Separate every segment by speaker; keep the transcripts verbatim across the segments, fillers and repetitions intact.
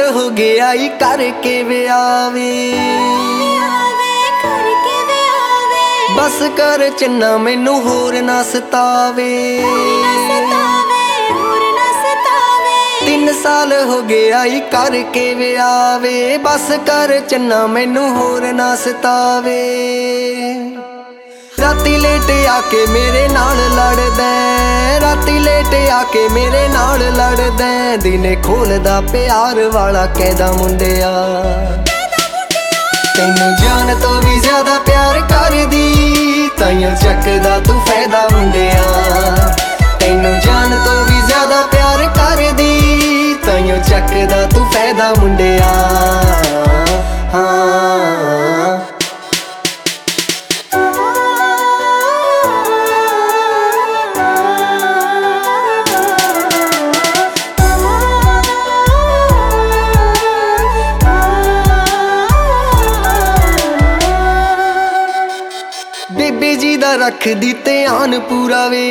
Speaker 1: हो गया ई करके विआवे बस कर चन्ना मैनू होर ना सतावे। तीन साल हो गया ई करके विआवे बस कर चन्ना मैनू होर ना सतावे। राती लेट आके मेरे नाल लड़दा राती लेट आके मेरे नाल लड़दा दिने खोलदा प्यार वाला कहदा मुंडिया तैनू जान तो भी ज्यादा प्यार करदी ताइयों चकदा तू फायदा मुंडिया। तैनू जान तो भी ज्यादा प्यार करदी ताइयों चकदा तू फायदा मुंडिया। हाँ बेबे जी दा रख दी ध्यान पूरा वे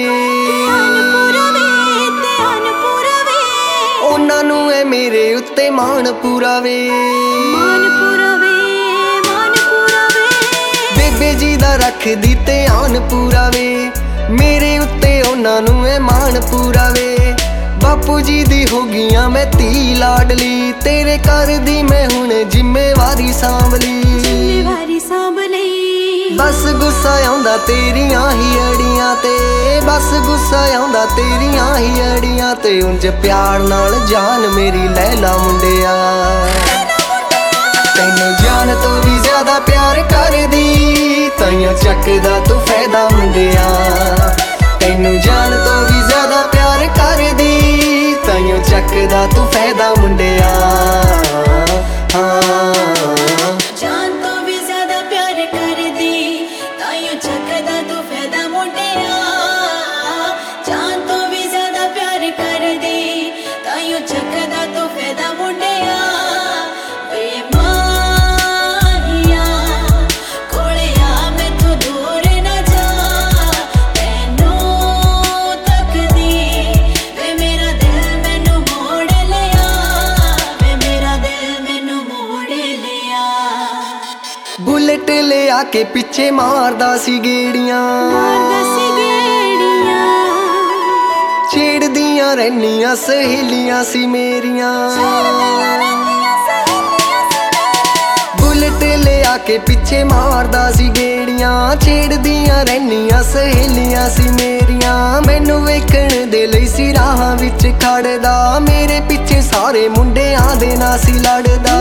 Speaker 1: उन्हां नूं ऐ मेरे उत्ते मान पूरा वे। बेबे जी दा रख दी ध्यान पूरा वे मेरे उत्ते उन्हां नूं ऐ मान पूरा वे। बापू जी दी हो गईयां मैं धी लाडली तेरे घर दी मैं हुण जिम्मेवारी सांभ ली। बस गुस्सा आउंदा तेरियां ही अड़ियां ते बस गुस्सा आउंदा तेरियां ही अड़ियां ते उंज प्यार नाल जान मेरी लैला मुंडिया। तैनू जान तो भी ज्यादा प्यार करदी ताइयों चकदा तू फायदा मुंडिया। तैनू जान तो भी ज्यादा प्यार करदी ताइयों चकदा तू फायदा मुंडिया। हाँ बुलेट ले आके पिछे मारदा सी गेड़ियां छेड़दियां रहनियां सहेलियां सी मेरियां। बुलेट ले आके पिछे मारदा सी गेड़ियां छेड़दियां रहनियां सहेलियां सी मेरियां। मैनू वेखण दे लई सी राहां विच खड़दा मेरे पिछे सारे मुंडियां दे नाल सी लड़दा।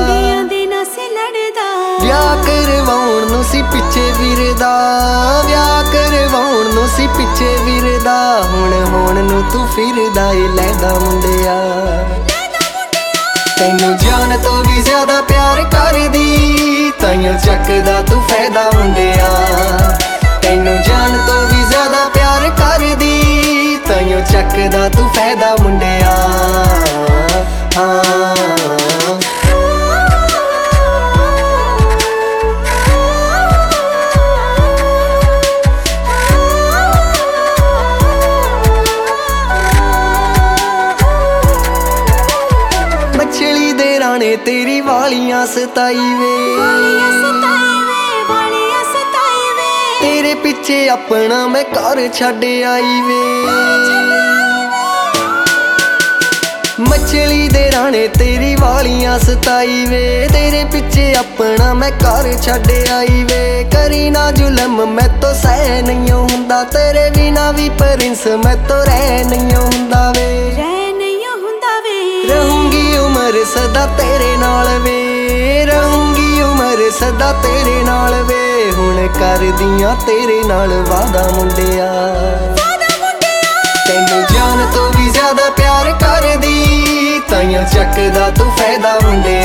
Speaker 1: ਵਿਆਹ ਕਰਵਾਉਣ ਨੂੰ ਸੀ ਪਿੱਛੇ ਫਿਰਦਾ ਵਿਆਹ ਕਰਵਾਉਣ ਨੂੰ ਸੀ ਪਿੱਛੇ ਫਿਰਦਾ ਹੁਣ ਹੁਣ ਨੂੰ ਤੂੰ ਫਿਰਦਾ ਏ ਲੈਦਾ ਮੁੰਡਿਆ। ਤੈਨੂੰ ਜਾਨ ਤੋਂ ਵੀ ਜ਼ਿਆਦਾ ਪਿਆਰ ਕਰਦੀ ਤਾਈਓਂ ਚੱਕਦਾ ਤੂੰ ਫਾਇਦਾ ਮੁੰਡਿਆ। ਤੈਨੂੰ ਜਾਨ ਤੋਂ ਵੀ ਜ਼ਿਆਦਾ ਪਿਆਰ ਕਰਦੀ ਤਾਈਓਂ ਚੱਕਦਾ ਤੂੰ ਫਾਇਦਾ ਮੁੰਡਿਆ। ਹਾਂ तेरी वालियां सताई वे तेरे पिछे अपना मैं घर छड्ड आई वे। मछली दे राणे तेरी वालियां सताई वे तेरे पिछे अपना मैं घर छड्ड आई वे। करी ना जुलम मैं तो सह नहीं हुंदा तेरे बिना भी प्रिंस मैं तो रह नहीं हुंदा वे। रहूंगी उम्र सदा तेरे नाल वे रहूंगी उम्र सदा तेरे नाल वे हुण करदियां तेरे नाल वादा मुंडिया। तैनू जान तो भी ज्यादा प्यार करदी ताइयों चकदा तू फायदा मुंडिया।